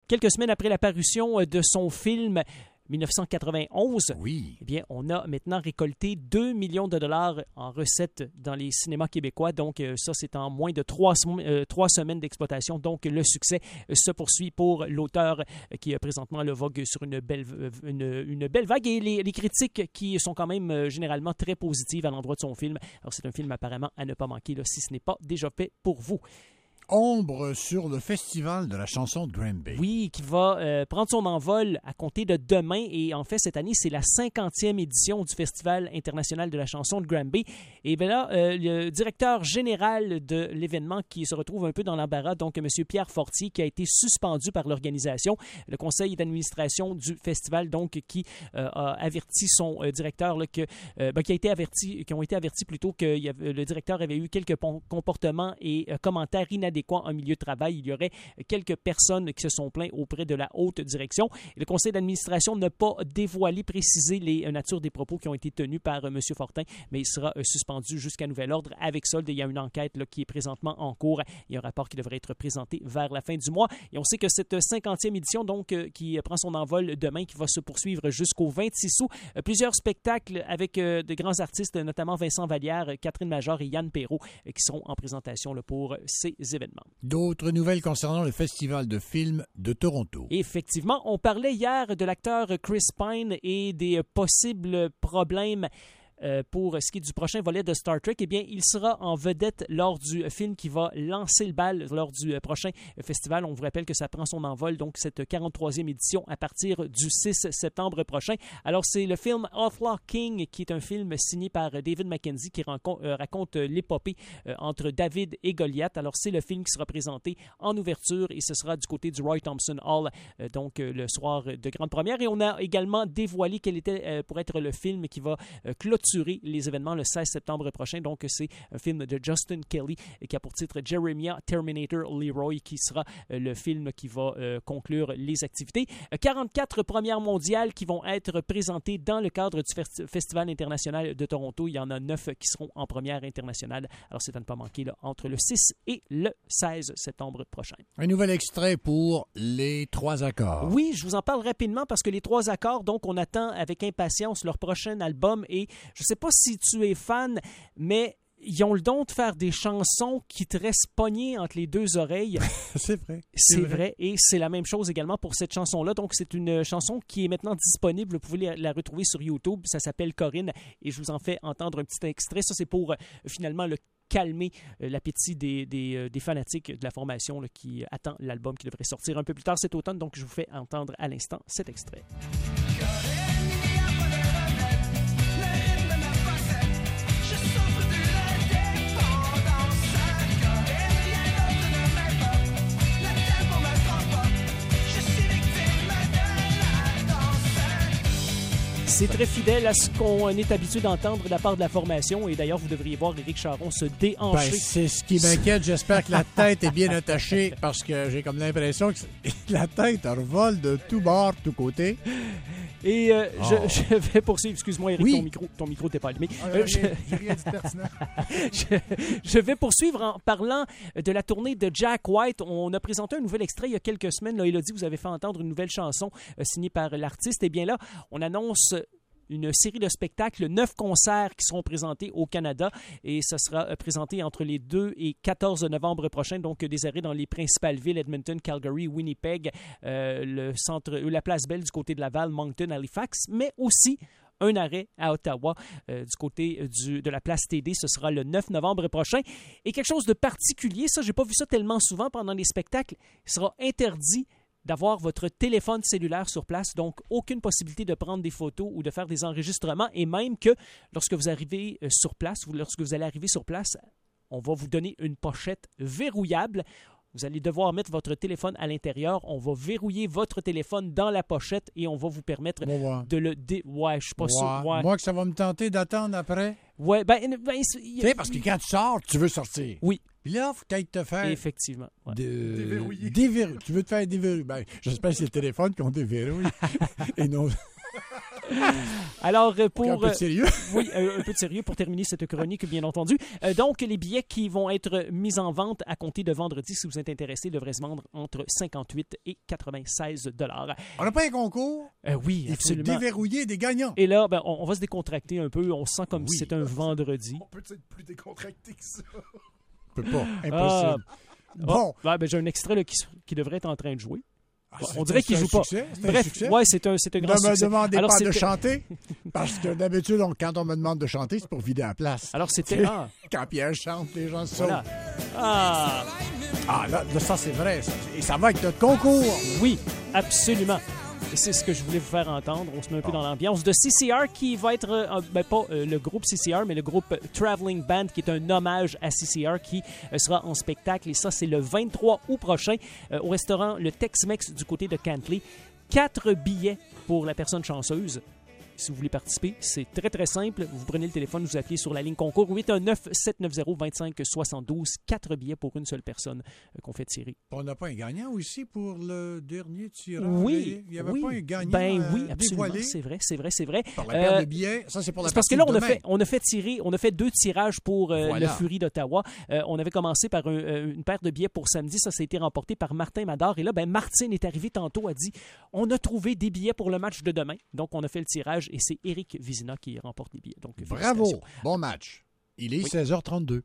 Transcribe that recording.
quelques semaines après la parution de son film 1991, oui. Eh bien, on a maintenant récolté 2 millions de dollars en recettes dans les cinémas québécois. Donc, ça, c'est en moins de 3 semaines d'exploitation. Donc, le succès se poursuit pour l'auteur qui présentement le vogue sur une belle vague. Et les critiques qui sont quand même généralement très positives à l'endroit de son film. Alors, c'est un film apparemment à ne pas manquer là, si ce n'est pas déjà fait pour vous. Ombre sur le Festival de la chanson de Granby. Oui, qui va prendre son envol à compter de demain. Et en fait, cette année, c'est la 50e édition du Festival international de la chanson de Granby. Et bien là, le directeur général de l'événement qui se retrouve un peu dans l'embarras, donc M. Pierre Fortier, qui a été suspendu par l'organisation, le conseil d'administration du festival, donc qui a averti son directeur là, qui ont été avertis plutôt que le directeur avait eu quelques comportements et commentaires inadéquats en milieu de travail. Il y aurait quelques personnes qui se sont plaintes auprès de la haute direction. Et le conseil d'administration n'a pas précisé les natures des propos qui ont été tenus par M. Fortin, mais il sera suspendu jusqu'à nouvel ordre. Avec solde, il y a une enquête là, qui est présentement en cours. Il y a un rapport qui devrait être présenté vers la fin du mois. Et on sait que cette 50e édition, donc, qui prend son envol demain, qui va se poursuivre jusqu'au 26 août, plusieurs spectacles avec de grands artistes, notamment Vincent Vallière, Catherine Major et Yann Perrault, qui seront en présentation là, pour ces événements. D'autres nouvelles concernant le Festival de films de Toronto. Effectivement, on parlait hier de l'acteur Chris Pine et des possibles problèmes pour ce qui est du prochain volet de Star Trek. Eh bien, il sera en vedette lors du film qui va lancer le bal lors du prochain festival. On vous rappelle que ça prend son envol, donc cette 43e édition à partir du 6 septembre prochain. Alors, c'est le film Outlaw King, qui est un film signé par David Mackenzie qui raconte l'épopée entre David et Goliath. Alors, c'est le film qui sera présenté en ouverture et ce sera du côté du Roy Thompson Hall, donc le soir de grande première. Et on a également dévoilé quel était pour être le film qui va clôturer les événements le 16 septembre prochain. Donc, c'est un film de Justin Kelly qui a pour titre Jeremiah Terminator Leroy, qui sera le film qui va conclure les activités. 44 premières mondiales qui vont être présentées dans le cadre du Festival international de Toronto. Il y en a 9 qui seront en première internationale. Alors, c'est à ne pas manquer là, entre le 6 et le 16 septembre prochain. Un nouvel extrait pour les 3 accords. Oui, je vous en parle rapidement parce que les 3 accords, donc, on attend avec impatience leur prochain album et je ne sais pas si tu es fan, mais ils ont le don de faire des chansons qui te restent pognées entre les 2 oreilles. C'est vrai. C'est vrai. Et c'est la même chose également pour cette chanson-là. Donc, c'est une chanson qui est maintenant disponible. Vous pouvez la retrouver sur YouTube. Ça s'appelle Corinne. Et je vous en fais entendre un petit extrait. Ça, c'est pour finalement calmer l'appétit des fanatiques de la formation là, qui attend l'album qui devrait sortir un peu plus tard cet automne. Donc, je vous fais entendre à l'instant cet extrait. C'est très fidèle à ce qu'on est habitué d'entendre de la part de la formation. Et d'ailleurs, vous devriez voir Éric Charon se déhancher. C'est ce qui m'inquiète. J'espère que la tête est bien attachée parce que j'ai comme l'impression que la tête revole de tous bords, de tous côtés. Et je vais poursuivre. Excuse-moi, Éric, oui. ton micro t'es pas allumé. J'ai rien dit pertinent. Je vais poursuivre en parlant de la tournée de Jack White. On a présenté un nouvel extrait il y a quelques semaines. Là, Élodie, vous avez fait entendre une nouvelle chanson signée par l'artiste. Et bien là, on annonce une série de spectacles, 9 concerts qui seront présentés au Canada et ça sera présenté entre les 2 et 14 novembre prochain, donc des arrêts dans les principales villes, Edmonton, Calgary, Winnipeg, la Place Belle du côté de Laval, Moncton, Halifax, mais aussi un arrêt à Ottawa du côté de la place TD. Ce sera le 9 novembre prochain. Et quelque chose de particulier, ça, j'ai pas vu ça tellement souvent pendant les spectacles, il sera interdit d'avoir votre téléphone cellulaire sur place, donc aucune possibilité de prendre des photos ou de faire des enregistrements, et même que lorsque vous arrivez sur place, lorsque vous allez arriver sur place, on va vous donner une pochette verrouillable. Vous allez devoir mettre votre téléphone à l'intérieur. On va verrouiller votre téléphone dans la pochette et on va vous permettre de le Ouais, je suis pas sûr. Ouais. Moi, que ça va me tenter d'attendre après. Ouais, tu sais, parce que quand tu sors, tu veux sortir. Oui. Puis là, il faut peut-être te faire... Effectivement. Ouais. Déverrouiller. Tu veux te faire déverrouiller. Ben, j'espère que c'est le téléphone qu'on déverrouille. Et non... Alors, pour... Un peu de sérieux. Oui, un peu de sérieux pour terminer cette chronique, bien entendu. Donc, les billets qui vont être mis en vente à compter de vendredi, si vous êtes intéressé, devraient se vendre entre 58 et 96 $. On n'a pas un concours? Oui, Il absolument. faut déverrouiller des gagnants. Et là, ben, on va se décontracter un peu. On se sent comme si c'était un vendredi. On peut être plus décontracté que ça. On peut pas. Impossible. Bon. Ben, j'ai un extrait là, qui devrait être en train de jouer. C'est On dirait qu'il un joue pas. succès, c'est un Bref, succès. ouais, c'est un grand Ne succès. me demandez Alors, pas de c'était- chanter, parce que d'habitude, quand on me demande de chanter, c'est pour vider la place. Alors, c'était... Ah, Quand Pierre chante, les gens se sauvent. voilà. Ah, Ah, là, ça, c'est vrai. Ça. Et ça va avec notre concours. oui, absolument. Et c'est ce que je voulais vous faire entendre. On se met un peu dans l'ambiance de CCR qui va être, pas le groupe CCR, mais le groupe Traveling Band qui est un hommage à CCR qui sera en spectacle. Et ça, c'est le 23 août prochain au restaurant Le Tex-Mex du côté de Cantley. 4 billets pour la personne chanceuse. Si vous voulez participer, c'est très, très simple. Vous prenez le téléphone, vous appelez sur la ligne concours 819-790-2572. 4 billets pour une seule personne qu'on fait tirer. On n'a pas un gagnant aussi pour le dernier tirage. Oui, Il n'y avait oui. pas un gagnant Ben oui, absolument. dévoilé C'est vrai, c'est vrai. par la paire de billets. Ça, c'est pour la C'est parce que partie là, de demain. on a fait 2 tirages pour Voilà. le Fury d'Ottawa. On avait commencé par une paire de billets pour samedi. Ça a été remporté par Martin Mador. Et là, Martine est arrivé tantôt, a dit on a trouvé des billets pour le match de demain. Donc, on a fait le tirage et c'est Éric Vizina qui remporte les billets. Donc, Bravo. félicitations. Bon match. Il est Oui. 16h32.